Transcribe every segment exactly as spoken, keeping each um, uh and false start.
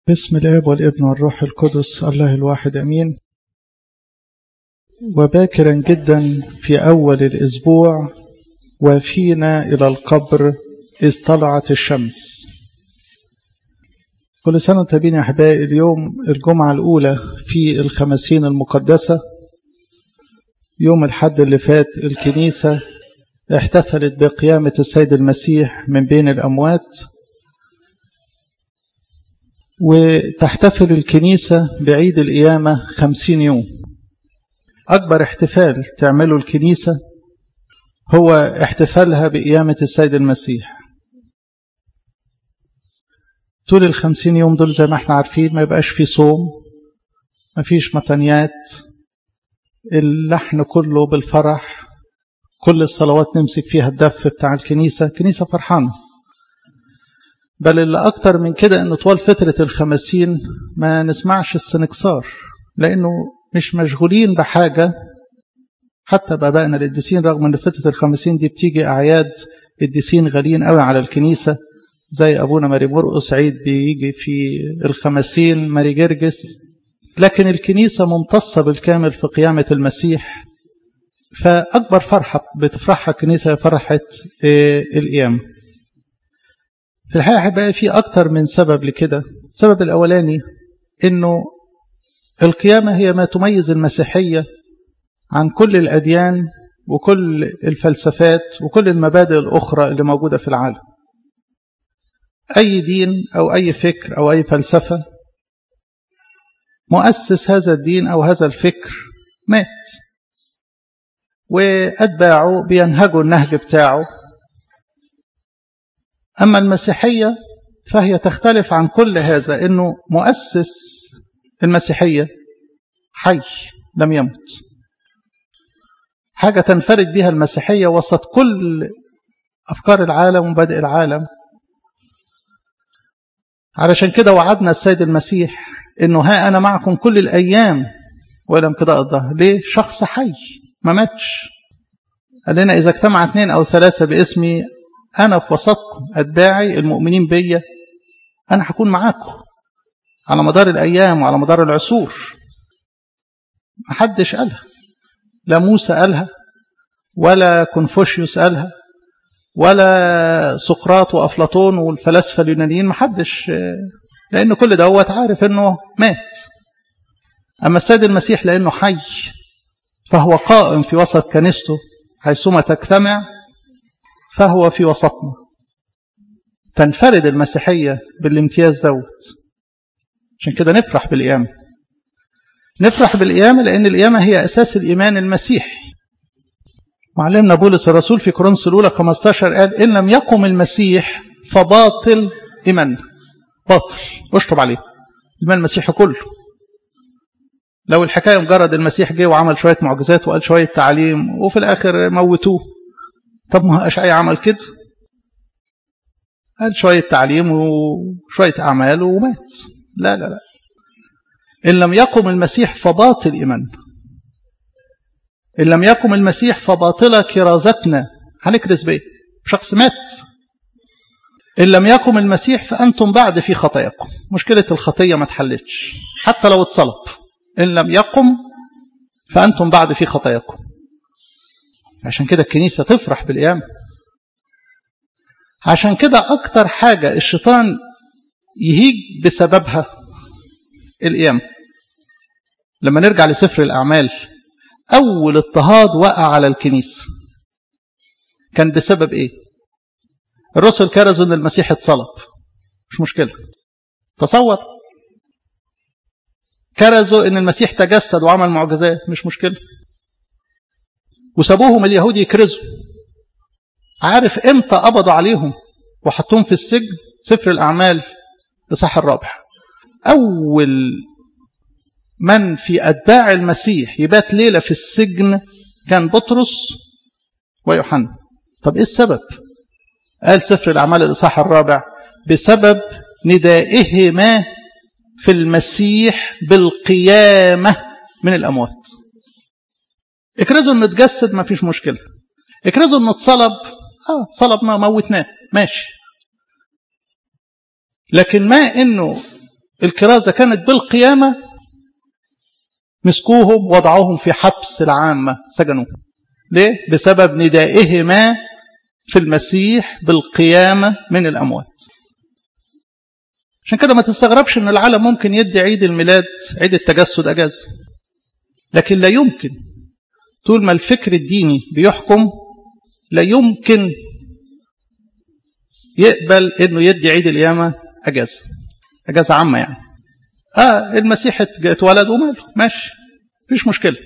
باسم الآب والابن والروح القدس الله الواحد أمين. وباكرا جدا في أول الأسبوع وفينا إلى القبر إذ طلعت الشمس. كل سنة وانتم يا أحبائي. اليوم الجمعة الأولى في الخمسين المقدسة. يوم الحد اللي فات الكنيسة احتفلت بقيامة السيد المسيح من بين الأموات، وتحتفل الكنيسة بعيد القيامة خمسين يوم. أكبر احتفال تعمله الكنيسة هو احتفالها بقيامة السيد المسيح. طول الخمسين يوم دول زي ما احنا عارفين ما يبقاش في صوم، ما فيش مطنيات، اللحن كله بالفرح، كل الصلوات نمسك فيها الدف بتاع الكنيسة، كنيسة فرحانة. بل اللي أكتر من كده أنه طوال فترة الخمسين ما نسمعش السنكسار، لأنه مش مشغولين بحاجة. حتى بابائنا القديسين رغم أن فترة الخمسين دي بتيجي أعياد قديسين غاليين قوي على الكنيسة، زي أبونا ماري مرقس عيد بيجي في الخمسين، ماري جرجس، لكن الكنيسة ممتصة بالكامل في قيامة المسيح. فأكبر فرحة بتفرحها الكنيسة فرحة القيامة. في الحقيقة بقى في أكتر من سبب لكده. السبب الأولاني أنه القيامة هي ما تميز المسيحية عن كل الأديان وكل الفلسفات وكل المبادئ الأخرى اللي موجودة في العالم. أي دين أو أي فكر أو أي فلسفة مؤسس هذا الدين أو هذا الفكر مات، وأتباعه بينهجوا النهج بتاعه. أما المسيحية فهي تختلف عن كل هذا، أنه مؤسس المسيحية حي لم يمت. حاجة تنفرد بها المسيحية وسط كل أفكار العالم ومبادئ العالم. علشان كده وعدنا السيد المسيح أنه ها أنا معكم كل الأيام ولم كده الظهر. ليه؟ شخص حي ما ماتش. قال لنا إذا اجتمع اثنين أو ثلاثة باسمي أنا في وسطكم، أتباعي المؤمنين بي أنا هكون معاكم على مدار الأيام وعلى مدار العصور. محدش قالها، لا موسى قالها ولا كونفوشيوس قالها ولا سقراط وأفلاطون والفلاسفة اليونانيين، محدش، لأنه كل دوت عارف أنه مات. أما السيد المسيح لأنه حي فهو قائم في وسط كنيسته، حيثما تجتمع فهو في وسطنا. تنفرد المسيحية بالامتياز دوت. عشان كده نفرح بالقيامة. نفرح بالقيامة لأن القيامة هي أساس الإيمان المسيحي. معلمنا بولس الرسول في كورنثوس الأولى خمسة عشر قال إن لم يقم المسيح فباطل إيمان. باطل اشطب عليه الإيمان المسيحي كله. لو الحكاية مجرد المسيح جه وعمل شوية معجزات وقال شوية تعليم وفي الآخر موتوه، طب ما أشعي عمل كده، قال شوية تعليم وشوية أعمال ومات. لا لا لا، إن لم يقم المسيح فباطل إيمان. إن لم يقم المسيح فباطلة كرازتنا. هنكرز بيه شخص مات. إن لم يقم المسيح فأنتم بعد في خطاياكم. مشكلة الخطية ما تحلتش حتى لو اتصلب. إن لم يقم فأنتم بعد في خطاياكم. عشان كده الكنيسة تفرح بالقيامة. عشان كده أكتر حاجة الشيطان يهيج بسببها القيامة. لما نرجع لسفر الأعمال، أول اضطهاد وقع على الكنيسة كان بسبب إيه؟ الرسل كرزوا أن المسيح اتصلب، مش مشكلة. تصور كرزوا أن المسيح تجسد وعمل معجزات، مش مشكلة. وسابوهم اليهود يكرزوا. عارف امتى قبضوا عليهم وحطوهم في السجن؟ سفر الأعمال الإصحاح الرابع. أول من في أتباع المسيح يبات ليلة في السجن كان بطرس ويوحنا. طب إيه السبب؟ قال سفر الأعمال الإصحاح الرابع بسبب ندائهما في المسيح بالقيامة من الأموات. اكرزوا انه اتجسد ما فيش مشكلة. اكرزوا انه اتصلب، اه صلبنا موتناه ماشي. لكن ما انه الكرازة كانت بالقيامة، مسكوهم وضعوهم في حبس العامة، سجنوهم. ليه؟ بسبب ندائهما في المسيح بالقيامة من الأموات. عشان كده ما تستغربش أن العالم ممكن يدي عيد الميلاد، عيد التجسد، أجازة، لكن لا يمكن طول ما الفكر الديني بيحكم لا يمكن يقبل أنه يدي عيد القيامة أجازة، أجازة عامة يعني. آه المسيح اتولد وماله، ماشي، مفيش مشكلة.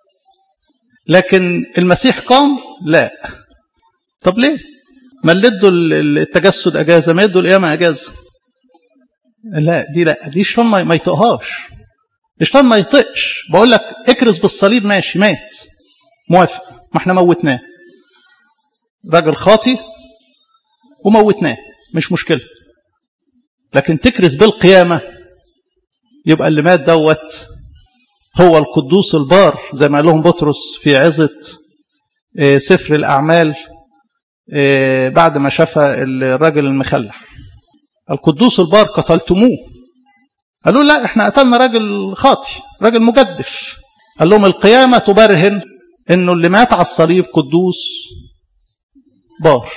لكن المسيح قام؟ لا. طب ليه؟ ما اللي ادوا التجسد أجازة ما يدوا القيامة أجازة؟ لا، دي لا، دي شلون ما يطقهاش، شلون ما يطقش. بقول لك اكرز بالصليب، ماشي، مات، موافق، ما احنا موتناه، راجل خاطي وموتناه، مش مشكلة. لكن تكرز بالقيامة، يبقى اللي مات دوت هو القدوس البار، زي ما قال لهم بطرس في عظة سفر الأعمال بعد ما شاف الراجل المخلع. القدوس البار قتلتموه. قالوا لا، احنا قتلنا راجل خاطي، راجل مجدف. قال لهم القيامة تبرهن انه اللي مات على الصليب قدوس بار.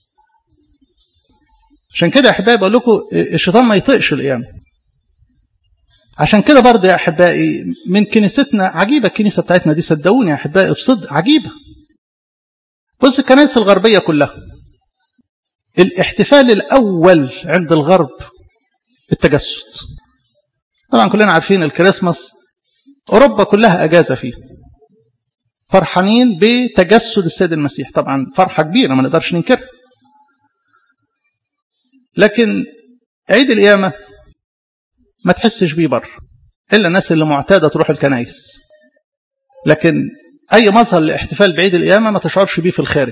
عشان كده يا احبائي بقول لكم الشيطان ما يطيقش القيامة. عشان كده برضه يا احبائي من كنيستنا عجيبة، الكنيسة بتاعتنا دي صدقوني يا احبائي بصدق عجيبة. بص الكنائس الغربية كلها الاحتفال الأول عند الغرب التجسد. طبعا كلنا عارفين الكريسماس أوروبا كلها أجازة فيه، فرحانين بتجسد السيد المسيح، طبعا فرحة كبيرة ما نقدرش ننكرها. لكن عيد القيامة ما تحسش بيه بره إلا الناس اللي معتادة تروح الكنائس. لكن أي مظهر لاحتفال بعيد القيامة ما تشعرش بيه في الخارج.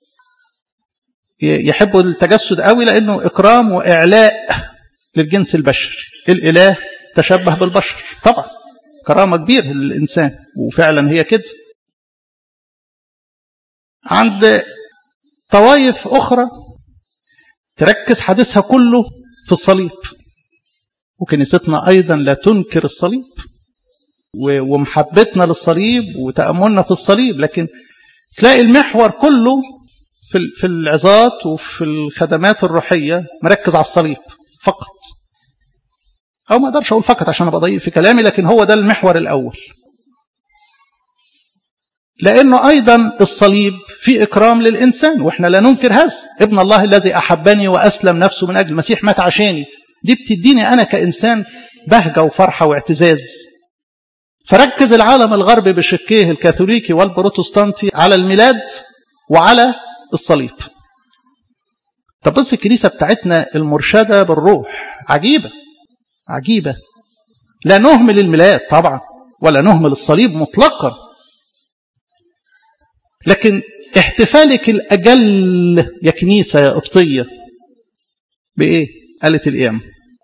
يحبوا التجسد قوي لأنه إكرام وإعلاء للجنس البشري، الإله تشبه بالبشر، طبعا كرامة كبيرة للإنسان، وفعلا هي كده. عند طوائف أخرى تركز حديثها كله في الصليب، وكنيستنا أيضا لا تنكر الصليب ومحبتنا للصليب وتأملنا في الصليب، لكن تلاقي المحور كله في العظات وفي الخدمات الروحية مركز على الصليب فقط. أو ما أقدرش أقول فقط عشان أبقى ضيق في كلامي، لكن هو ده المحور الأول. لأنه أيضا الصليب في إكرام للإنسان، وإحنا لا ننكر هذا. ابن الله الذي أحبني وأسلم نفسه من أجل المسيح، مات عشاني. دي بتديني أنا كإنسان بهجة وفرحة واعتزاز. فركز العالم الغربي بشكيه الكاثوليكي والبروتستانتي على الميلاد وعلى الصليب. طب بص الكنيسة بتاعتنا المرشدة بالروح عجيبة عجيبة. لا نهمل الميلاد طبعا ولا نهمل الصليب مطلقا، لكن احتفالك الأجل يا كنيسة يا قبطية بإيه؟ قالت القيامة.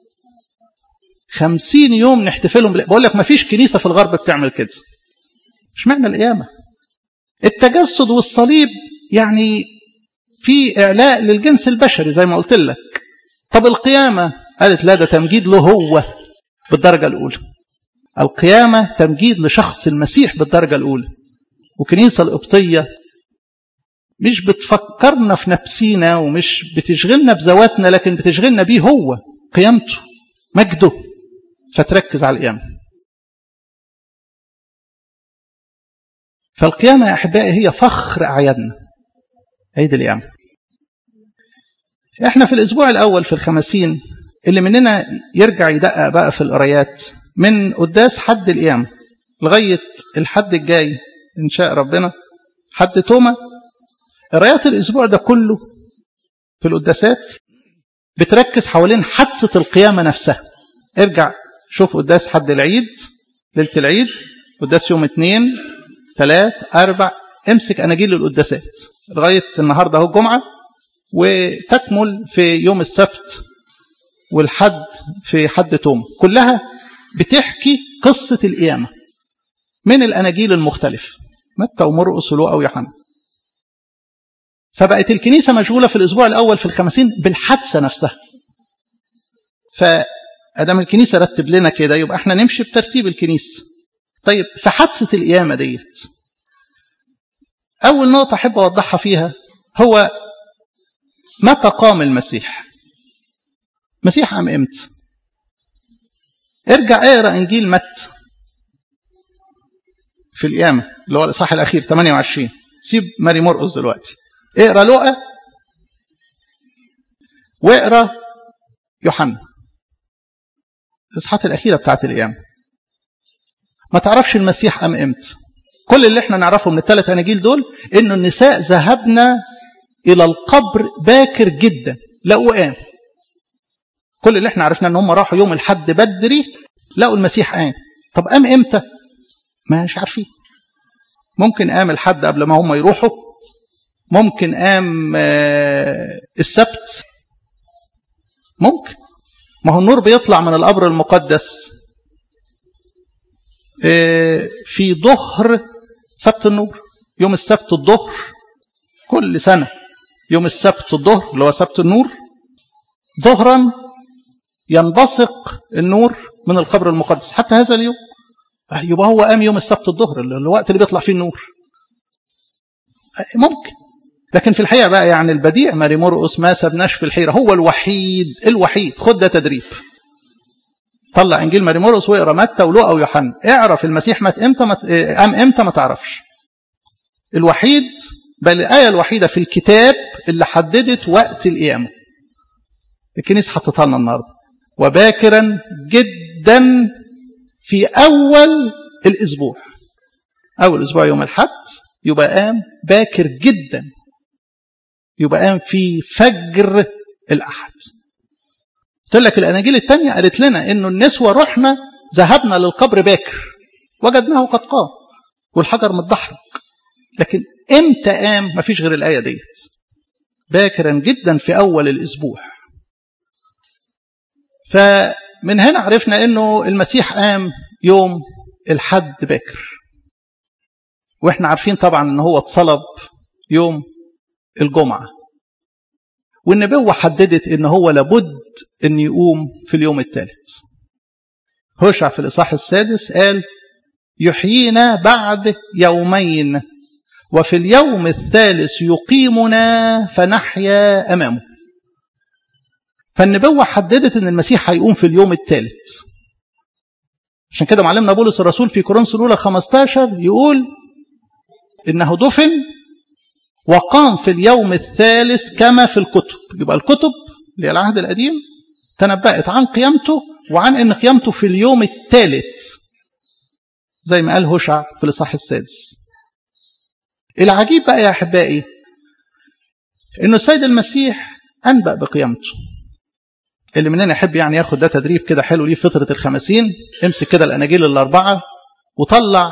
خمسين يوم نحتفلهم. بقول لك ما فيش كنيسة في الغرب بتعمل كده. مش معنى القيامة التجسد والصليب يعني في إعلاء للجنس البشري زي ما قلت لك. طب القيامة قالت لا، ده تمجيد له هو بالدرجة الأولى. القيامة تمجيد لشخص المسيح بالدرجة الأولى. وكنيسة القبطية مش بتفكرنا في نفسينا ومش بتشغلنا بذواتنا، لكن بتشغلنا بيه هو، قيامته، مجده، فتركز على القيامة. فالقيامة يا أحبائي هي فخر أعيادنا، عيد القيامة. احنا في الأسبوع الأول في الخمسين اللي مننا يرجع يدقق بقى في القرايات من قداس حد القيامة لغاية الحد الجاي إن شاء ربنا حد توما. قرايات الأسبوع ده كله في القداسات بتركز حوالين حادثة القيامة نفسها. ارجع شوف قداس حد العيد، ليلة العيد، قداس يوم اثنين ثلاث أربع، امسك أناجيل القداسات لغاية النهاردة هو الجمعة، وتكمل في يوم السبت والحد في حد توما. كلها بتحكي قصة القيامة من الأناجيل المختلف، متى ومرقس ولوقا ويوحنا. فبقت الكنيسة مشغولة في الأسبوع الأول في الخمسين بالحادثة نفسها. ادام الكنيسة رتب لنا كده يبقى احنا نمشي بترتيب الكنيسة. طيب في حادثة القيامة ديت أول نقطة أحب أوضحها فيها هو متى قام المسيح؟ المسيح قام إمتى؟ ارجع اقرأ إنجيل متى في القيامة اللي هو الإصحاح الأخير ثمانية وعشرين. سيب ماري مرقس دلوقتي، اقرأ لوقا واقرأ يوحنا الإصحاحات الأخيرة بتاعت القيامة. ما تعرفش المسيح قام إمتى. كل اللي احنا نعرفه من الثلاث أناجيل دول إنه النساء ذهبنا إلى القبر باكر جدا لقوا قام. كل اللي احنا عرفنا إن هم راحوا يوم الحد بدري لقوا المسيح قام. طب قام إمتى؟ ما مش عارفين. ممكن قام الحد قبل ما هم يروحوا، ممكن قام السبت، ممكن. ما هو النور بيطلع من القبر المقدس في ظهر سبت النور، يوم السبت الظهر كل سنة، يوم السبت الظهر اللي هو سبت النور ظهرا ينبثق النور من القبر المقدس حتى هذا اليوم. يبقى هو قام يوم السبت الظهر اللي هو الوقت اللي بيطلع فيه النور. ممكن. لكن في الحقيقة بقى يعني البديع ماري مرقس ما سبناش في الحيرة، هو الوحيد الوحيد. خد ده تدريب، طلع انجيل ماري مرقس واقرا متى ولوقا ويوحنا، اعرف المسيح مات امتى مت... قام امتى ما تعرفش. الوحيد بل الآية الوحيدة في الكتاب اللي حددت وقت القيامة الكنيسة حطتها لنا النهارده، وباكرا جدا في أول الأسبوع. أول أسبوع يوم الحد يبقى قام باكر جدا، يبقى قام في فجر الأحد. قلت لك الأناجيل الثانية قالت لنا إنه النسوة رحنا ذهبنا للقبر باكر وجدناه قد قام والحجر متدحرج. لكن إمتى قام؟ ما فيش غير الآية ديت، باكرا جدا في أول الأسبوع. فمن هنا عرفنا إنه المسيح قام يوم الحد باكر، وإحنا عارفين طبعا إنه هو اتصلب يوم الجمعة، والنبوة حددت إنه هو لابد أن يقوم في اليوم الثالث. هوشع في الإصحاح السادس قال يحيينا بعد يومين وفي اليوم الثالث يقيمنا فنحيا أمامه. فالنبوة حددت أن المسيح هيقوم في اليوم الثالث. عشان كده معلمنا بولس الرسول في كورنثوس الأولى خمسة عشر يقول إنه دفن وقام في اليوم الثالث كما في الكتب. يبقى الكتب اللي هي العهد القديم تنبأت عن قيامته وعن ان قيامته في اليوم الثالث زي ما قال هوشع في الإصحاح السادس. العجيب بقى يا أحبائي انه السيد المسيح أنبأ بقيامته. اللي مننا يحب يعني ياخد ده تدريب كده حلو ليه فترة الخمسين، امسك كده الأناجيل الأربعة وطلع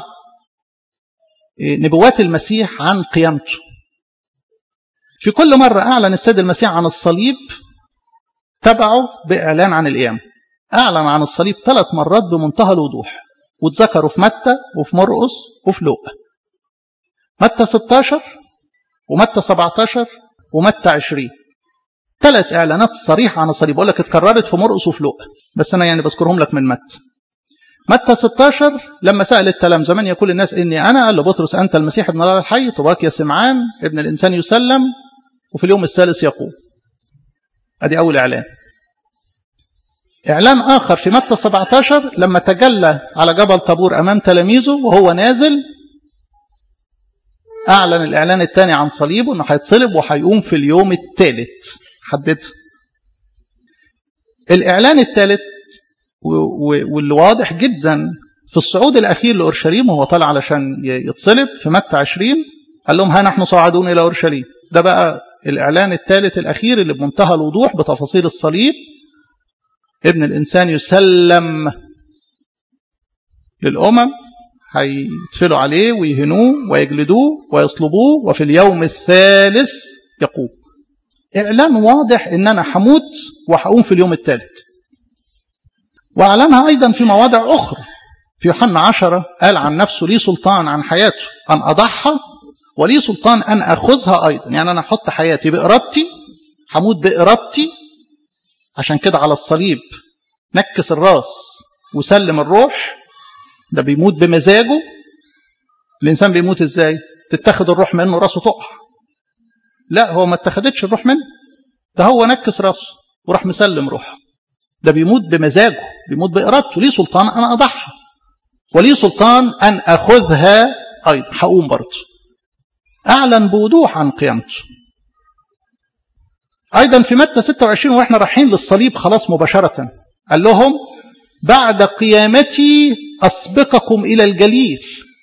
نبوات المسيح عن قيامته. في كل مرة أعلن السيد المسيح عن الصليب تبعه بإعلان عن القيامة. أعلن عن الصليب ثلاث مرات بمنتهى الوضوح، وتذكروا في متى وفي مرقس وفي لوقا. متى ستة عشر ومتى سبعة عشر ومتى عشرين، ثلاث إعلانات صريحة عن الصليب. أقول لك اتكررت في مرقس وفي لوقا، بس أنا يعني بذكرهم لك من متى. متى ستة عشر لما سأل التلام زمان يقول الناس إني أنا، قال لبطرس أنت المسيح ابن الله الحي، طباك يا سمعان ابن الإنسان يسلم وفي اليوم الثالث يقوم. أدي أول إعلان. إعلان آخر في متى سبعة عشر لما تجلى على جبل طابور أمام تلاميذه وهو نازل، أعلن الإعلان الثاني عن صليبه أنه هيتصلب وهيقوم في اليوم الثالث حددها. الإعلان الثالث واللي واضح جدا في الصعود الأخير لأورشليم وهو طالع علشان يتصلب في متى عشرين، قال لهم ها نحن صاعدون إلى أورشليم. ده بقى الإعلان الثالث الأخير اللي بمنتهى الوضوح بتفاصيل الصليب. ابن الإنسان يسلم للأمم، هيتفلوا عليه ويهنوه ويجلدوه ويصلبوه وفي اليوم الثالث يقوم. إعلان واضح إن أنا حموت وحقوم في اليوم الثالث. وأعلنها أيضا في مواضع أخرى. في يوحنا عشرة قال عن نفسه لي سلطان عن حياته أن أضحى ولي سلطان أن أخذها أيضا. يعني أنا أحط حياتي بإرادتي، حموت بإرادتي. عشان كده على الصليب نكس الراس وسلم الروح، ده بيموت بمزاجه. الإنسان بيموت إزاي؟ تتخذ الروح منه راسه تقع. لا، هو ما اتخذتش الروح منه، ده هو نكس راسه وراح مسلم روحه. ده بيموت بمزاجه، بيموت بإرادته. ليه سلطان أن أضحى، وليه سلطان أن أخذها أيضا، هقوم برضه. أعلن بوضوح عن قيامته. أيضا في متى ستة وعشرين وإحنا رايحين للصليب خلاص مباشرة، قال لهم بعد قيامتي أسبقكم إلى الجليل.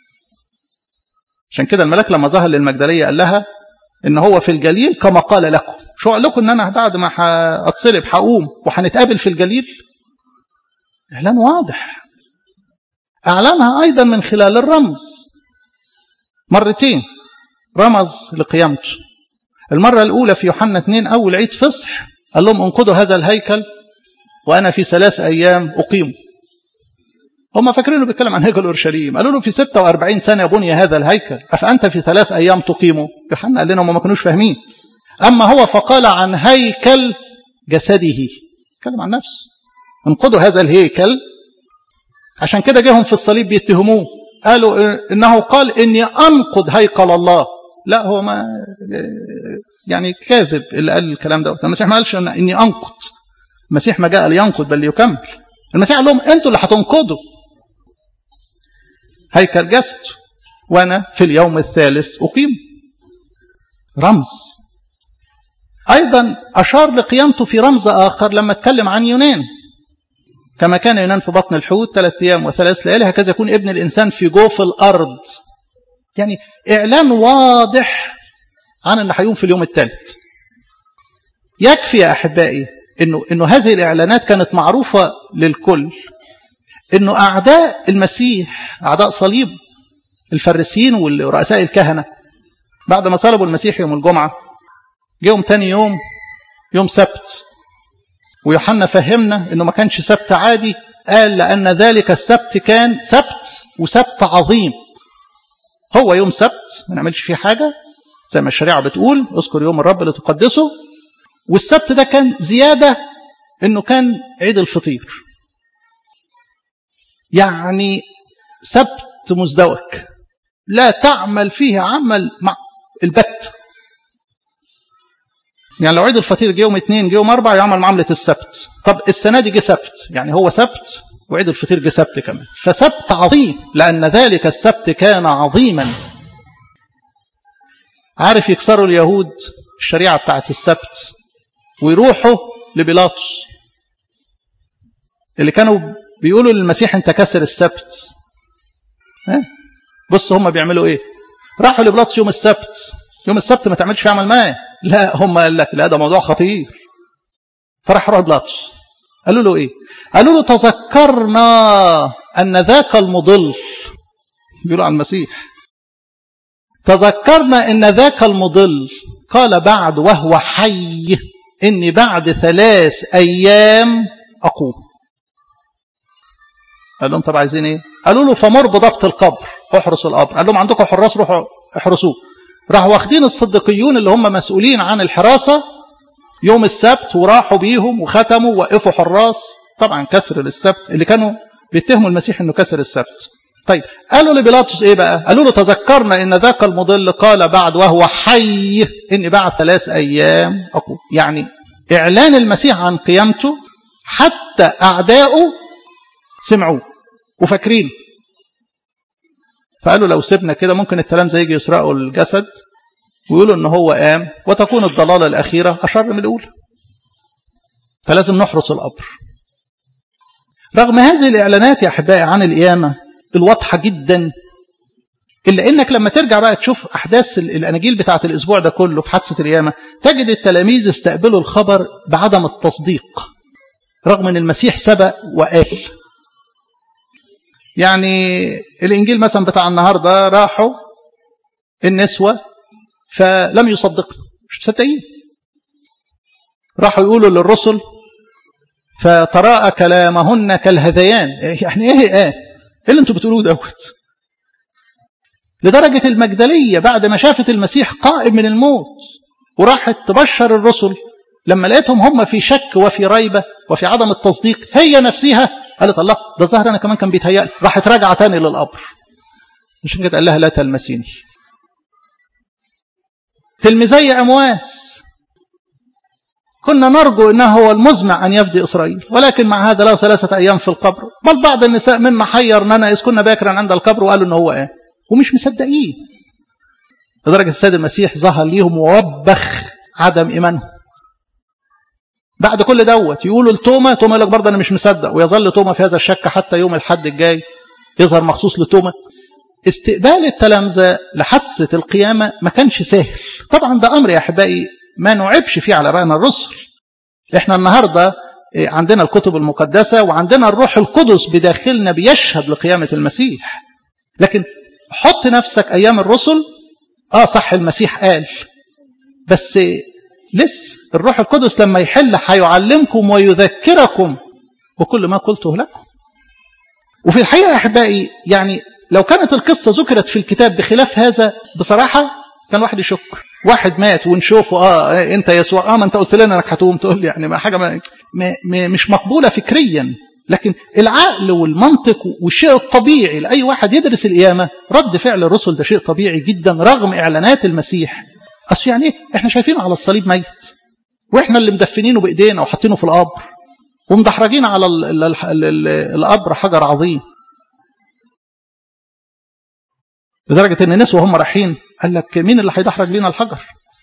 عشان كده الملاك لما ظهر للمجدلية قال لها إن هو في الجليل كما قال لكم. شو قال لكم؟ إن أنا بعد ما هتصلب هقوم وهنتقابل في الجليل. إعلان واضح. أعلنها أيضا من خلال الرمز. مرتين رمز لقيامته. المرة الأولى في يوحنا اثنين أول عيد فصح قال لهم انقضوا هذا الهيكل وأنا في ثلاث أيام أقيمه. هم فاكرينه بيتكلم عن هيكل أورشليم. قالوا له في ستة وأربعين سنة بني هذا الهيكل أفأنت في ثلاث أيام تقيمه؟ يوحنا قال لنا هم ما كانوش فاهمين. أما هو فقال عن هيكل جسده، اتكلم عن نفسه. انقضوا هذا الهيكل. عشان كده جاهم في الصليب بيتهموه، قالوا إنه قال إني أنقض هيكل الله. لا، هو ما يعني كاذب اللي قال الكلام ده. المسيح ما قالش إني أنقض. المسيح ما جاء لينقض بل ليكمل. المسيح قال لهم أنتوا اللي هتنقضوا هيكل جسد، وأنا في اليوم الثالث أقيم. رمز. أيضا أشار لقيامته في رمز آخر لما اتكلم عن يونان. كما كان يونان في بطن الحوت ثلاث أيام وثلاث ليالي هكذا يكون ابن الإنسان في جوف الأرض. يعني إعلان واضح عن أنه هيقوم في اليوم الثالث. يكفي يا أحبائي إنه, إنه هذه الإعلانات كانت معروفة للكل، إنه أعداء المسيح، أعداء صليب، الفريسيين والرؤساء الكهنة، بعد ما صلبوا المسيح يوم الجمعة جيهم تاني يوم يوم سبت، ويوحنا فهمنا إنه ما كانش سبت عادي. قال لأن ذلك السبت كان سبت وسبت عظيم. هو يوم سبت ما نعملش فيه حاجة زي ما الشريعة بتقول اذكر يوم الرب لتقدسه، والسبت ده كان زيادة إنه كان عيد الفطير، يعني سبت مزدوج لا تعمل فيه عمل مع البت. يعني لو عيد الفطير جه يوم اثنين جه يوم أربعة يعمل معاملة السبت. طب السنة دي جه سبت، يعني هو سبت وعيد الفطير جه سبت كمان، فسبت عظيم لأن ذلك السبت كان عظيما. عارف يكسروا اليهود الشريعة بتاعت السبت ويروحوا لبيلاطس اللي كانوا بيقولوا للمسيح انت كسر السبت. ها بص هم بيعملوا ايه؟ راحوا لبيلاطس يوم السبت. يوم السبت ما تعملش عمل معاه. لا، هم قال لك لا ده موضوع خطير. فراح راح بيلاطس قالوا له ايه؟ قالوا له تذكرنا ان ذاك المضل، بيقولوا عن المسيح، تذكرنا ان ذاك المضل قال بعد وهو حي اني بعد ثلاث ايام اقوم. قال لهم طب عايزين ايه؟ قالوا له فمر بضبط القبر، احرسوا القبر. قال لهم عندكم حراس روحوا احرسوه. راحوا واخدين الصديقيون اللي هم مسؤولين عن الحراسة يوم السبت وراحوا بيهم وختموا ووقفوا حراس. طبعا كسر للسبت اللي كانوا بيتهموا المسيح انه كسر السبت. طيب قالوا لبيلاطس ايه بقى؟ قالوا له تذكرنا ان ذاك المضل قال بعد وهو حي اني بعد ثلاث ايام اقوم. يعني اعلان المسيح عن قيامته حتى اعدائه سمعوه وفاكرين. فقالوا لو سيبنا كده ممكن التلامذة يجي يسرقوا الجسد ويقولوا ان هو قام وتكون الضلالة الاخيرة اشر من الاولى. فلازم نحرس القبر. رغم هذه الاعلانات يا احبائي عن القيامة الواضحة جدا، إلا إنك لما ترجع بقى تشوف أحداث الأناجيل بتاعة الأسبوع ده كله في حادثة القيامة تجد التلاميذ استقبلوا الخبر بعدم التصديق رغم أن المسيح سبق وقال. يعني الإنجيل مثلا بتاع النهاردة راحوا النسوة فلم يصدقوا، مش مصدقين. راحوا يقولوا للرسل فتراءى كلامهن كالهذيان. يعني ايه ايه اللي انتوا بتقولوه دوت؟ لدرجة المجدلية بعد ما شافت المسيح قائم من الموت وراحت تبشر الرسل، لما لقيتهم هم في شك وفي ريبة وفي عدم التصديق هي نفسها قالت الله ده ظهر أنا كمان كان بيتهيألي، راحت راجعة تاني للقبر. عشان كده قال لها لا تلمسيني. تلميذي عمواس كنا نرجو أنه هو المزمع أن يفدي إسرائيل، ولكن مع هذا له ثلاثة أيام في القبر، بل بعض النساء منا حيرننا إذ كنا باكرا عند القبر وقالوا أنه هو إيه، ومش مصدقين. لدرجة السيد المسيح ظهر ليهم ووبخ عدم إيمانهم. بعد كل دوت يقولوا لتوما، توما يقول لك برضه أنا مش مصدق، ويظل توما في هذا الشك حتى يوم الحد الجاي يظهر مخصوص لتوما. استقبال التلامذة لحادثة القيامة ما كانش سهل. طبعا ده أمر يا أحبائي ما نعبش فيه على بقنا الرسل. احنا النهاردة عندنا الكتب المقدسة وعندنا الروح القدس بداخلنا بيشهد لقيامة المسيح، لكن حط نفسك أيام الرسل. آه صح المسيح قال، بس لسه الروح القدس لما يحل هيعلمكم ويذكركم وكل ما قلته لكم. وفي الحقيقة يا أحبائي يعني لو كانت القصة ذكرت في الكتاب بخلاف هذا بصراحة كان واحد يشك. واحد مات ونشوفه اه انت يسوع، اه ما انت قلت لنا انك هتقوم، تقول لي يعني ما حاجة ما ما مش مقبولة فكريا. لكن العقل والمنطق والشيء الطبيعي لأي واحد يدرس القيامة، رد فعل الرسل ده شيء طبيعي جدا رغم إعلانات المسيح. أصل يعني ايه احنا شايفينه على الصليب ميت، واحنا اللي مدفنينه بإيدينا وحاطينه في القبر ومدحرجين على ال ال ال القبر حجر عظيم، لدرجة ان الناس وهم رايحين قال لك مين اللي هيدحرج لنا الحجر.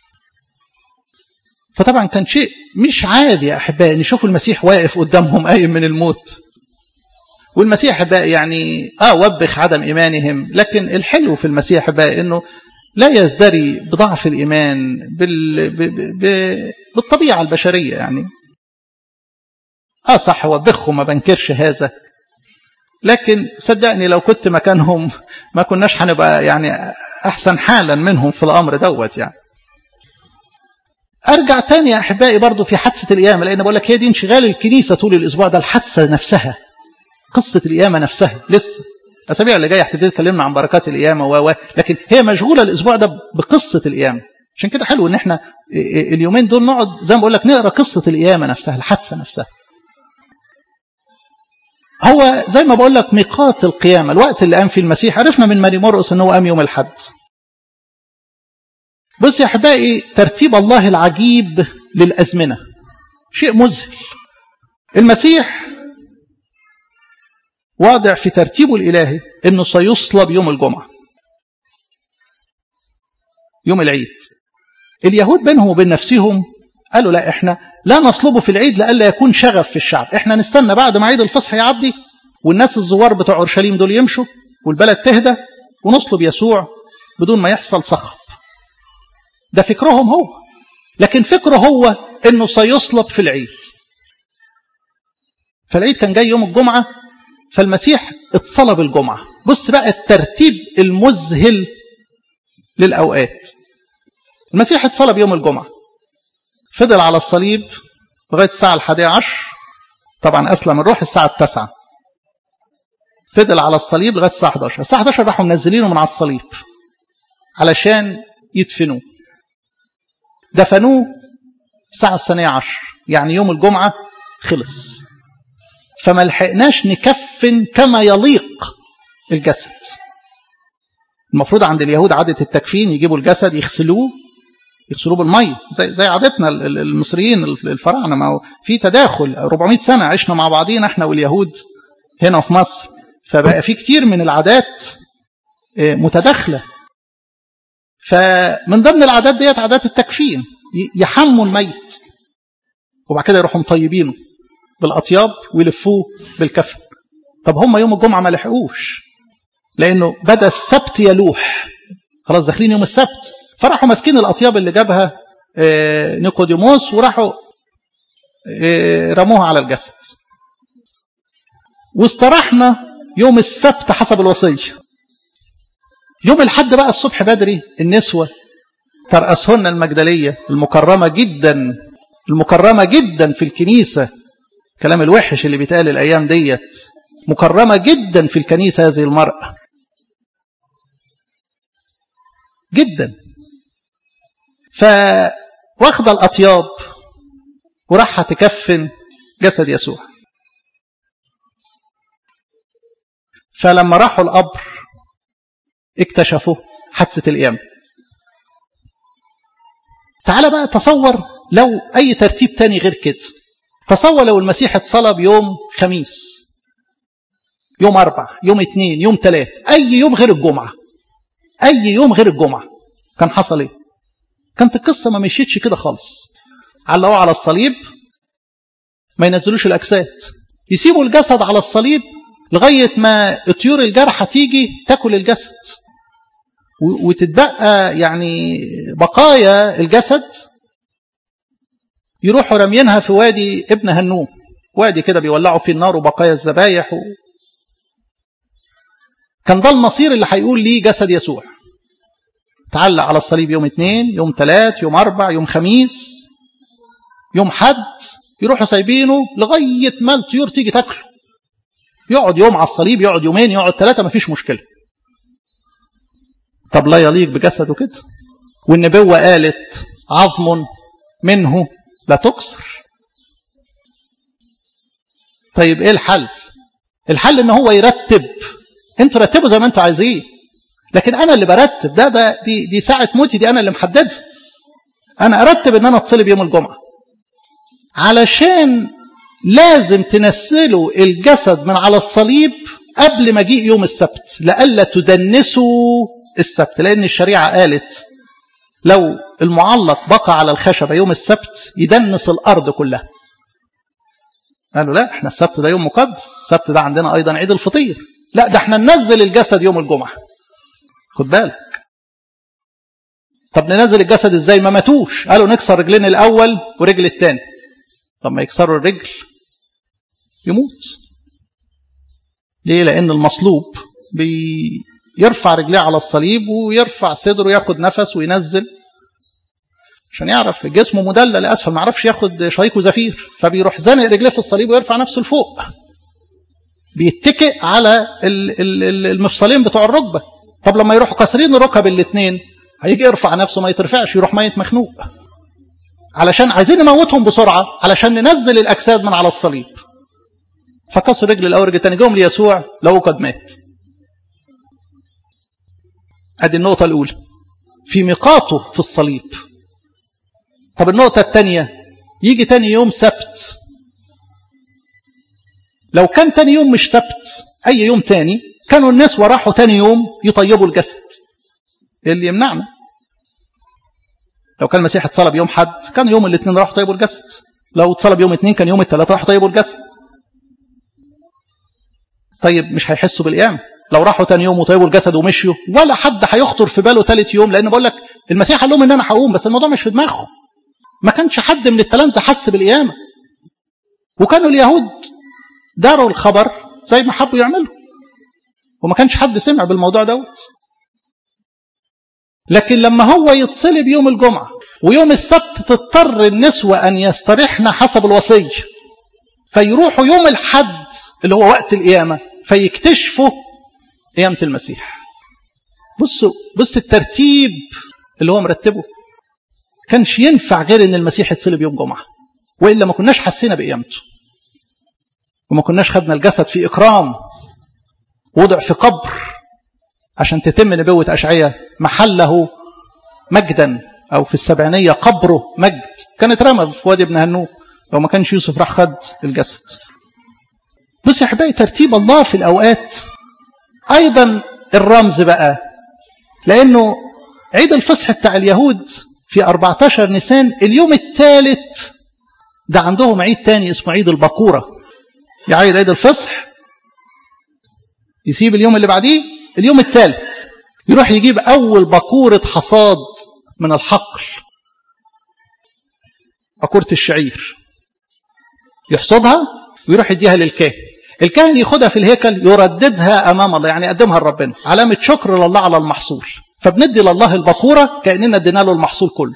فطبعا كان شيء مش عادي يا أحبائي ان يشوفوا المسيح واقف قدامهم قايم من الموت. والمسيح أحبائي يعني اه وبخ عدم إيمانهم، لكن الحلو في المسيح أحبائي انه لا يزدري بضعف الإيمان بال... ب... ب... بالطبيعة البشرية. يعني اه صح وبخهم ما بنكرش هذا، لكن صدقني لو كنت مكانهم ما كناش هنبقى يعني أحسن حالا منهم في الأمر دوت. يعني أرجع تاني يا أحبائي برضو في حادثة القيامة، لأن بقول لك هي دي انشغال الكنيسة طول الأسبوع ده، الحادثة نفسها، قصة القيامة نفسها. لسه الأسابيع اللي جاية هتبتدي تكلمنا عن بركات القيامة و لكن هي مشغولة الأسبوع ده بقصة القيامة. عشان كده حلو إن احنا اليومين دول نقعد زي ما بقول لك نقرأ قصة القيامة نفسها، الحادثة نفسها. هو زي ما بقول لك ميقات القيامة، الوقت اللي قام فيه المسيح. عرفنا من ماري مرقس أنه قام يوم الحد. بص يا أحبائي ترتيب الله العجيب للأزمنة شيء مذهل. المسيح واضع في ترتيبه الإلهي أنه سيصلب يوم الجمعة، يوم العيد. اليهود بينهم وبين نفسهم قالوا لا احنا لا نصلبه في العيد لألا يكون شغف في الشعب، احنا نستنى بعد ما عيد الفصح يعدي والناس الزوار بتوع اورشليم دول يمشوا والبلد تهدى ونصلب يسوع بدون ما يحصل صخب. ده فكرهم هو، لكن فكره هو انه سيصلب في العيد. فالعيد كان جاي يوم الجمعة، فالمسيح اتصلب الجمعة. بص بقى الترتيب المذهل للأوقات. المسيح اتصلب يوم الجمعة، فضل على الصليب لغاية الساعة الحادية عشر، طبعا أسلم الروح الساعة التاسعة. فضل على الصليب لغاية الساعة إحدى عشر. الساعة إحدى عشر راحوا منزلينه من على الصليب علشان يدفنوه. دفنوه الساعة الثانية عشر، يعني يوم الجمعة خلص. فما لحقناش نكفن كما يليق الجسد. المفروض عند اليهود عادة التكفين يجيبوا الجسد يغسلوه يغسلوه بالمية زي زي عادتنا المصريين الفراعنة. ما هو في تداخل أربعمائة سنة عشنا مع بعضينا احنا واليهود هنا في مصر، فبقى في كتير من العادات متداخلة. فمن ضمن العادات ديت عادات التكفين، يحموا الميت وبعد كده يروحوا مطيبينه بالأطياب ويلفوه بالكفن. طب هم يوم الجمعة ما لحقوش لأنه بدأ السبت يلوح، خلاص داخلين يوم السبت، فراحوا ماسكين الأطياب اللي جابها نيقوديموس وراحوا رموها على الجسد. واستراحنا يوم السبت حسب الوصية. يوم الحد بقى الصبح بدري النسوة ترأسهن المجدلية المكرمة جدا المكرمة جدا في الكنيسة، كلام الوحش اللي بيتقال الأيام ديت، مكرمة جدا في الكنيسة هذه المرأة جدا. فواخد الأطياب وراح تكفن جسد يسوع. فلما راحوا القبر اكتشفوا حادثة القيامة. تعال بقى تصور لو أي ترتيب تاني غير كده. تصور لو المسيح اتصلب يوم خميس، يوم أربع، يوم اثنين، يوم ثلاث، أي يوم غير الجمعة، أي يوم غير الجمعة، كان حصل إيه؟ كانت القصة ما مشيتش كده خالص. علقوه على الصليب، ما ينزلوش الأجساد، يسيبوا الجسد على الصليب لغاية ما طيور الجرحى تيجي تاكل الجسد وتتبقى يعني بقايا الجسد، يروحوا رمينها في وادي ابن هنوم، وادي كده بيولعوا فيه النار وبقايا الذبايح و... كان ده المصير اللي هيقول ليه جسد يسوع. تعلق على الصليب يوم اثنين، يوم ثلاث، يوم أربع، يوم خميس، يوم حد، يروحوا سايبينه لغاية ما الطيور تيجي تاكله. يقعد يوم على الصليب، يقعد يومين، يقعد ثلاثة، مفيش مشكلة. طب لا يليق بجسده كده. والنبوة قالت عظم منه لا تكسر. طيب ايه الحل؟ الحل ان هو يرتب. انتوا رتبوا زي ما انتوا عايزين، لكن انا اللي برتب. ده ده دي دي ساعة موتي، دي انا اللي محددها. انا ارتب ان انا اتصلب يوم الجمعة، علشان لازم تنسلوا الجسد من على الصليب قبل ما جيء يوم السبت، لألا تدنسوا السبت. لأن الشريعة قالت لو المعلق بقى على الخشبة يوم السبت يدنس الأرض كلها. قالوا لا، احنا السبت ده يوم مقدس، السبت ده عندنا أيضا عيد الفطير، لا ده احنا ننزل الجسد يوم الجمعة. خد بالك. طب ننزل الجسد ازاي؟ ما ماتوش. قالوا نكسر رجلين الأول ورجل الثاني. طب ما يكسروا الرجل يموت. ليه؟ لأن المصلوب بيرفع رجليه على الصليب ويرفع صدره، ياخد نفس وينزل عشان يعرف جسمه مدلل لأسفل، ما عرفش ياخد شهيق وزفير، فبيروح زانق رجليه في الصليب ويرفع نفسه لفوق، بيتكئ على المفصلين بتوع الركبة. طب لما يروحوا كسرين الركب الاثنين هيجي يرفع نفسه ما يترفعش، يروح ميت مخنوق. علشان عايزين نموتهم بسرعة علشان ننزل الأجساد من على الصليب، فكسر رجل الأول رجل الثاني، جم ليسوع لو قد مات. ادي النقطة الأولى في ميقاته في الصليب. طب النقطة الثانية، يجي تاني يوم سبت. لو كان تاني يوم مش سبت، أي يوم تاني، كانوا الناس وراحوا تاني يوم يطيبوا الجسد. اللي يمنعنا لو كان المسيح اتصلب يوم حد، كان يوم الاثنين راحوا طيبوا الجسد. لو اتصلب يوم اثنين كان يوم الثلاث راحوا طيبوا الجسد. طيب مش هيحسوا بالقيامة لو راحوا تاني يوم وطيبوا الجسد ومشيوا، ولا حد هيخطر في باله ثالث يوم، لأن بقول لك المسيح قال لهم ان انا هقوم، بس الموضوع مش في دماغه. ما كانش حد من التلامذة حس بالقيامة، وكانوا اليهود داروا الخبر زي ما حبوا يعملوا، وما كانش حد سمع بالموضوع دوت. لكن لما هو يتصلب يوم الجمعة ويوم السبت تضطر النسوة أن يستريحن حسب الوصية، فيروحوا يوم الحد اللي هو وقت القيامة فيكتشفوا قيامة المسيح. بصوا بص الترتيب اللي هو مرتبه. كانش ينفع غير ان المسيح يتصلب يوم جمعة، وإلا ما كناش حسينا بقيامته، وما كناش خدنا الجسد في إكرام، وضع في قبر عشان تتم نبوة أشعياء محله مجدا، أو في السبعينية قبره مجد. كانت رمى في وادي ابن هنوم لو ما كانش يوسف راح خد الجسد. بص يا حبايبي ترتيب الله في الأوقات. أيضا الرمز بقى، لأنه عيد الفصح بتاع اليهود في أربعة عشر نيسان اليوم الثالث، ده عندهم عيد تاني اسمه عيد البكورة. يعيد عيد الفصح، يسيب اليوم اللي بعديه اليوم الثالث يروح يجيب أول بكورة حصاد من الحقل، بكورة الشعير، يحصدها ويروح يديها للكاهن. الكاهن ياخدها في الهيكل يرددها أمام الله، يعني يقدمها لربنا علامة شكر لله على المحصول. فبندي لله البكورة كأننا ادينا له المحصول كله.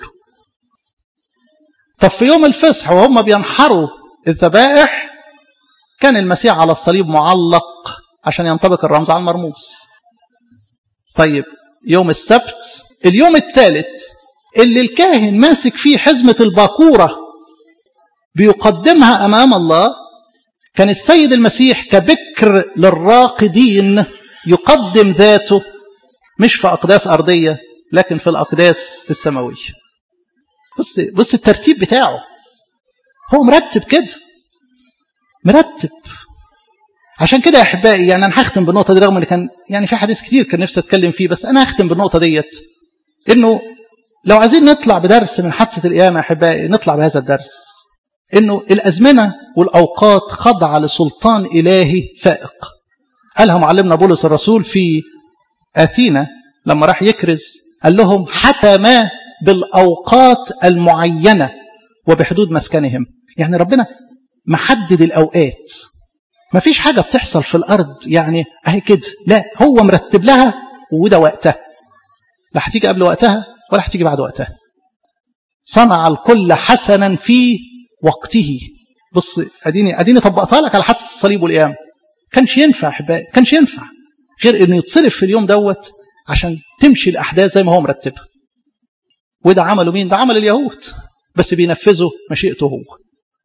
طب في يوم الفصح وهم بينحروا الذبائح، كان المسيح على الصليب معلق عشان ينطبق الرمز على المرموز. طيب يوم السبت اليوم الثالث اللي الكاهن ماسك فيه حزمة الباكورة بيقدمها أمام الله. كان السيد المسيح كبكر للراقدين يقدم ذاته مش في أقداس أرضية لكن في الأقداس السماوية. بص, بص الترتيب بتاعه، هو مرتب كده، مرتب. عشان كده يا أحبائي يعني أنا هختم بالنقطة دي، رغم أن كان يعني في حديث كتير كان نفسي أتكلم فيه، بس أنا هختم بالنقطة ديت، إنه لو عايزين نطلع بدرس من حادثة القيامة يا أحبائي نطلع بهذا الدرس، إنه الأزمنة والأوقات خضعة لسلطان إلهي فائق. قالها معلمنا بولس الرسول في أثينا لما راح يكرز، قال لهم حتم بالأوقات المعينة وبحدود مسكنهم. يعني ربنا محدد الأوقات، ما فيش حاجة بتحصل في الأرض يعني أهي كده، لا هو مرتب لها وده وقتها، لا هتيجي قبل وقتها ولا هتيجي بعد وقتها. صنع الكل حسنا في وقته. بص أديني أديني طبقتها لك على حادثة الصليب والقيامة. كانش ينفع أحبائي، كانش ينفع غير إنه يتصرف في اليوم دوت عشان تمشي الأحداث زي ما هو مرتبها. وده عمله مين؟ ده عمل اليهود، بس بينفذوا مشيئته هو.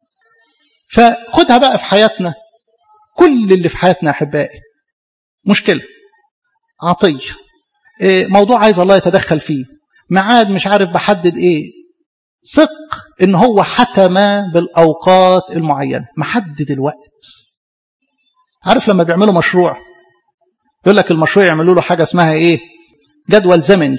فخدها بقى في حياتنا، كل اللي في حياتنا أحبائي مشكلة، عطية، موضوع عايز الله يتدخل فيه، معاد مش عارف بحدد إيه، ثق إن هو حتم بالأوقات المعينة، محدد الوقت. عارف لما بيعملوا مشروع يقول لك المشروع يعملوا له حاجة اسمها إيه؟ جدول زمني.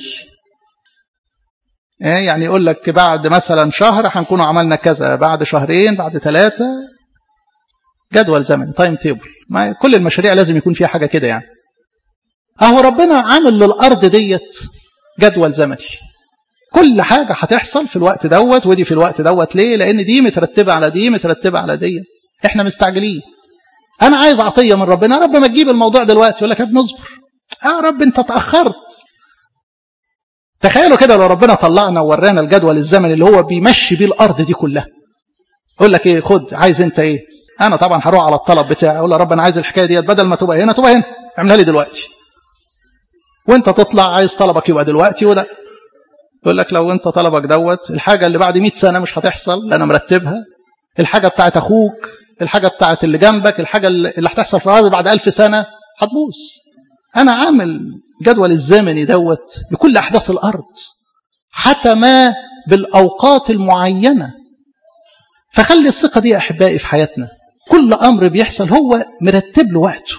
إيه يعني يقول لك بعد مثلا شهر هنكون عملنا كذا، بعد شهرين، بعد ثلاثة، جدول زمني، تايم تيبل. ما كل المشاريع لازم يكون فيها حاجة كده يعني. أهو ربنا عامل للأرض ديت جدول زمني، كل حاجة هتحصل في الوقت دوت ودي في الوقت دوت. ليه؟ لأن دي مترتبة على دي مترتبة على دي. إحنا مستعجلين. أنا عايز عطية من ربنا، رب ما تجيب الموضوع دلوقتي، يقول لك يا ابن اصبر، آه رب أنت تأخرت. تخيلوا كده لو ربنا طلعنا وورانا الجدول الزمني اللي هو بيمشي بيه الأرض دي كلها، يقول لك إيه؟ خد، عايز أنت إيه؟ أنا طبعا هروح على الطلب بتاعي، أقول له رب أنا عايز الحكاية ديت، بدل ما تبقى هنا تبقى هنا، اعملها لي دلوقتي. وأنت تطلع عايز طلبك يبقى دلوقتي، وده يقول لك لو أنت طلبك دوت الحاجة اللي بعد مئة سنة مش هتحصل لأن مرتبها، الحاجة بتاعت أخوك، الحاجة بتاعت اللي جنبك، الحاجة اللي هتحصل في الأرض بعد ألف سنة هتبوظ. أنا عامل جدول الزمني دوت لكل أحداث الأرض، حتى ما بالأوقات المعينة. فخلي الثقة دي يا أحبائي في حياتنا، كل أمر بيحصل هو مرتب له وقته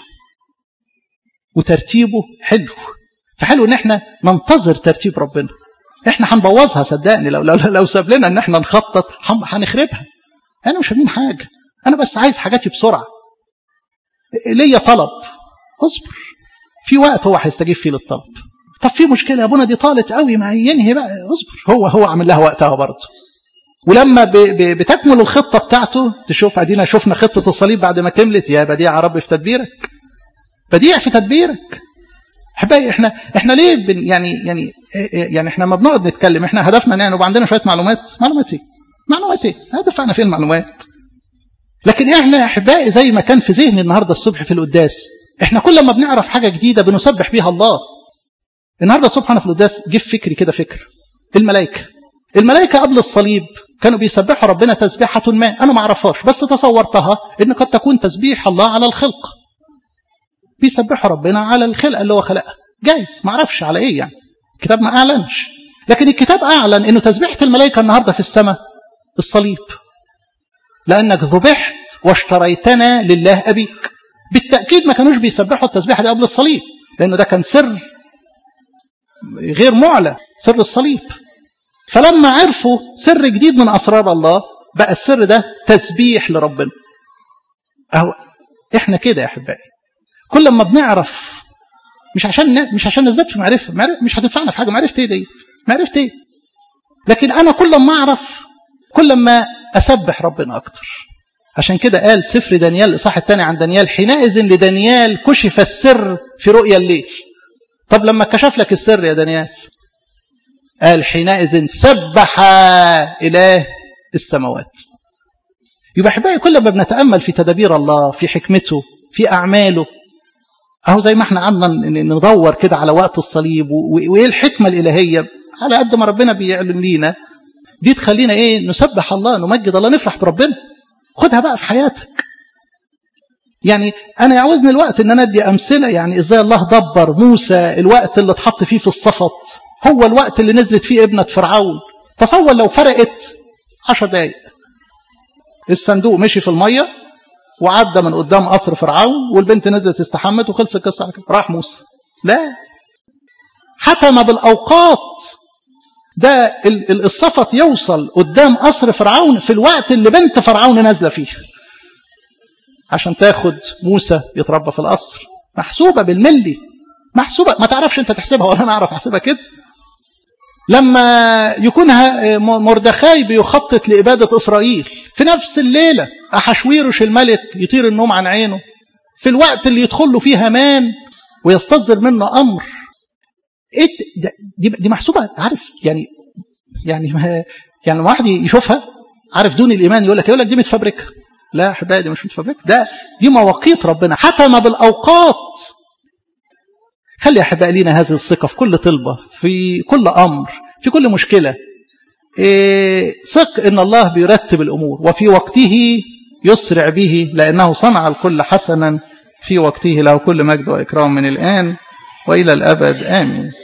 وترتيبه حلو. فحلو إن احنا ننتظر ترتيب ربنا. احنا هنبوظها صدقني، لو لو لو ساب لنا ان احنا نخطط هنخربها. انا مش فاهمين حاجه، انا بس عايز حاجاتي بسرعه. ليا طلب، اصبر، في وقت هو هيستجيب فيه للطلب. طب في مشكله يا ابونا دي طالت قوي، ما ينهي بقى، اصبر، هو هو عامل لها وقتها برضه. ولما ب ب بتكمل الخطه بتاعته تشوف، ادينا شفنا خطه الصليب بعد ما كملت، يا بديع يا رب في تدبيرك، بديع في تدبيرك. احبائي احنا احنا ليه بن يعني يعني يعني احنا ما بنقعد نتكلم، احنا هدفنا ان يبقى عندنا شويه معلومات. معلومات ايه؟ معلومات ايه؟ هدفنا فين المعلومات؟ لكن احنا يا احبائي زي ما كان في ذهني النهارده الصبح في القداس، احنا كل ما بنعرف حاجه جديده بنسبح بيها الله. النهارده الصبح انا في القداس جه في فكري كده فكر الملائكه. الملائكه قبل الصليب كانوا بيسبحوا ربنا تسبيحه ما انا ما اعرفهاش، بس تصورتها ان قد تكون تسبيح الله على الخلق. بيسبحوا ربنا على الخلقه اللي هو خلقها، جايز ما اعرفش على ايه يعني، الكتاب ما اعلنش، لكن الكتاب اعلن انه تسبيحه الملائكه النهارده في السماء الصليب. لانك ذبحت واشتريتنا لله ابيك. بالتاكيد ما كانوش بيسبحوا التسبيحه دي قبل الصليب، لانه ده كان سر غير معلن، سر الصليب. فلما عرفوا سر جديد من اسرار الله بقى السر ده تسبيح لربنا. اهو احنا كده يا احبائي، كل ما بنعرف مش عشان مش عشان نزداد في معرفه، مش هتنفعنا في حاجه. معرفه ايه ديت؟ معرفه ايه؟ لكن انا كل ما اعرف كل ما اسبح ربنا اكتر. عشان كده قال سفر دانيال الاصحاح الثاني عن دانيال، حينئذ لدانيال كشف السر في رؤيا الليل. طب لما كشف لك السر يا دانيال، قال حينئذ سبح اله السماوات. يبقى احبائي كل ما بنتامل في تدابير الله، في حكمته، في اعماله، اهو زي ما احنا عندنا ندور كده على وقت الصليب وايه الحكمه الالهيه، على قد ما ربنا بيعلن لينا دي تخلينا ايه؟ نسبح الله، نمجد الله، نفرح بربنا. خدها بقى في حياتك. يعني انا يعوزني الوقت ان انا ادي امثله، يعني ازاي الله دبر موسى الوقت اللي اتحط فيه في الصفط هو الوقت اللي نزلت فيه ابنة فرعون. تصور لو فرقت عشر دقايق، الصندوق مشي في الميه وعدى من قدام قصر فرعون والبنت نزلت استحمت وخلص القصه على كده، راح موسى. لا، حتم بالاوقات. ده الصفط يوصل قدام قصر فرعون في الوقت اللي بنت فرعون نازله فيه عشان تاخد موسى يتربى في القصر. محسوبه بالملي، محسوبه، ما تعرفش انت تحسبها ولا انا اعرف احسبها كده. لما يكون مردخاي بيخطط لإبادة إسرائيل في نفس الليلة أحشويرش الملك يطير النوم عن عينه في الوقت اللي يدخل له فيه هامان ويستصدر منه أمر. إيه دي, دي محسوبة، عارف يعني يعني ما يعني لما واحد يشوفها عارف دون الإيمان يقول لك يقول لك دي متفبركة. لا حبايبي، دي مش متفبركة، ده دي مواقيت ربنا، حتم بالأوقات. خلي يا أحبائي لينا هذه الثقة في كل طلبة، في كل أمر، في كل مشكلة. إيه ثق إن الله بيرتب الأمور وفي وقته يسرع به، لأنه صنع الكل حسنا في وقته. له كل مجد وإكرام من الآن وإلى الأبد، آمين.